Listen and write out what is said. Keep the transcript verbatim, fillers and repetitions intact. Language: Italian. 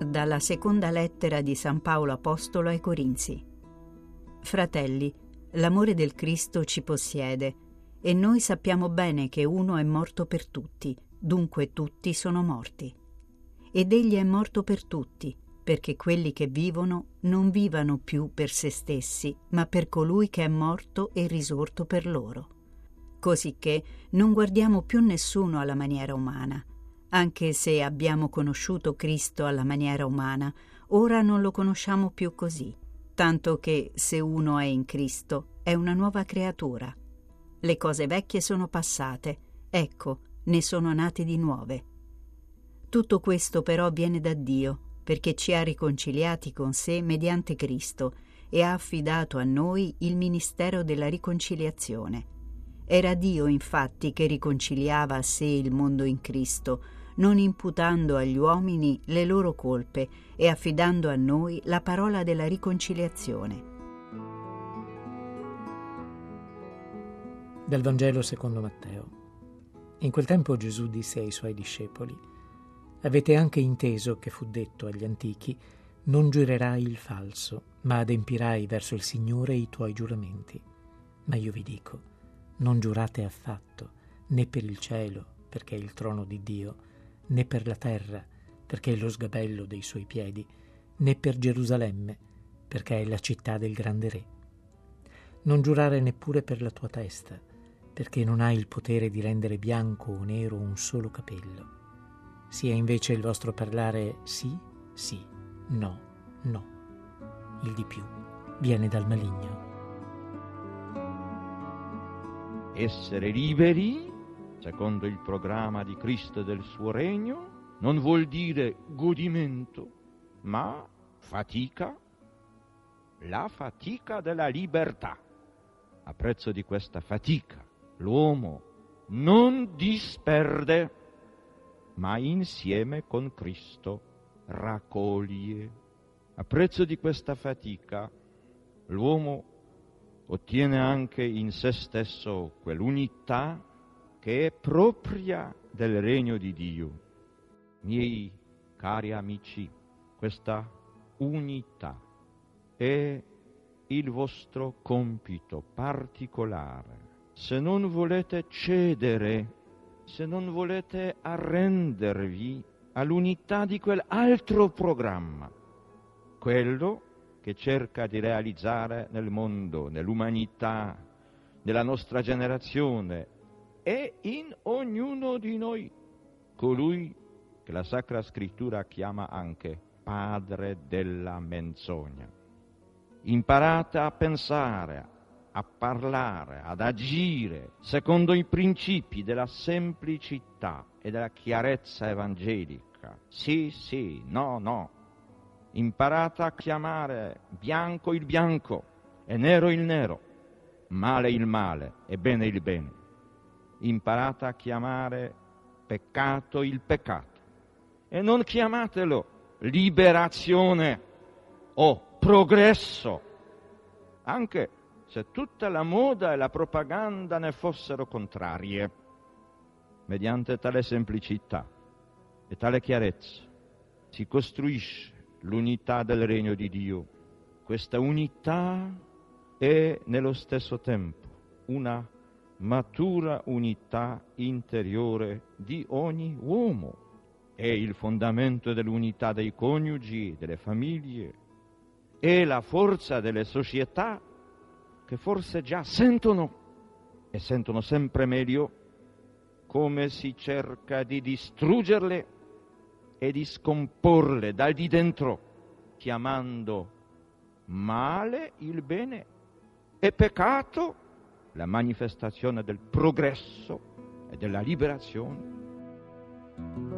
dalla seconda lettera di San Paolo Apostolo ai Corinzi. Fratelli, l'amore del Cristo ci possiede, e noi sappiamo bene che uno è morto per tutti, dunque tutti sono morti. Ed egli è morto per tutti, perché quelli che vivono non vivano più per se stessi, ma per colui che è morto e risorto per loro. Cosicché non guardiamo più nessuno alla maniera umana. Anche se abbiamo conosciuto Cristo alla maniera umana, ora non lo conosciamo più così, tanto che se uno è in Cristo è una nuova creatura. Le cose vecchie sono passate, ecco, ne sono nate di nuove. Tutto questo però viene da Dio, perché ci ha riconciliati con sé mediante Cristo e ha affidato a noi il ministero della riconciliazione. Era Dio infatti che riconciliava a sé il mondo in Cristo, non imputando agli uomini le loro colpe e affidando a noi la parola della riconciliazione. Dal Vangelo secondo Matteo. In quel tempo Gesù disse ai suoi discepoli: avete anche inteso che fu detto agli antichi: non giurerai il falso, ma adempirai verso il Signore i tuoi giuramenti. Ma io vi dico, non giurate affatto, né per il cielo, perché è il trono di Dio, né per la terra, perché è lo sgabello dei suoi piedi, né per Gerusalemme, perché è la città del grande re. Non giurare neppure per la tua testa, perché non hai il potere di rendere bianco o nero un solo capello. Sia invece il vostro parlare sì, sì, no, no. Il di più viene dal maligno. Essere liberi, secondo il programma di Cristo e del suo regno, non vuol dire godimento, ma fatica, la fatica della libertà. A prezzo di questa fatica, l'uomo non disperde, ma insieme con Cristo raccoglie. A prezzo di questa fatica, l'uomo ottiene anche in se stesso quell'unità che è propria del regno di Dio. Miei cari amici, questa unità è il vostro compito particolare. Se non volete cedere, se non volete arrendervi all'unità di quell'altro programma, quello che cerca di realizzare nel mondo, nell'umanità, nella nostra generazione e in ognuno di noi, colui che la Sacra Scrittura chiama anche padre della menzogna. Imparate a pensare, a parlare, ad agire secondo i principi della semplicità e della chiarezza evangelica. Sì, sì, no, no. Imparate a chiamare bianco il bianco e nero il nero, male il male e bene il bene. Imparate a chiamare peccato il peccato e non chiamatelo liberazione o progresso, anche se tutta la moda e la propaganda ne fossero contrarie. Mediante tale semplicità e tale chiarezza si costruisce l'unità del regno di Dio. Questa unità è nello stesso tempo una matura unità interiore di ogni uomo. È il fondamento dell'unità dei coniugi, delle famiglie, è la forza delle società che forse già sentono e sentono sempre meglio come si cerca di distruggerle e di scomporle dal di dentro, chiamando male il bene e peccato la manifestazione del progresso e della liberazione.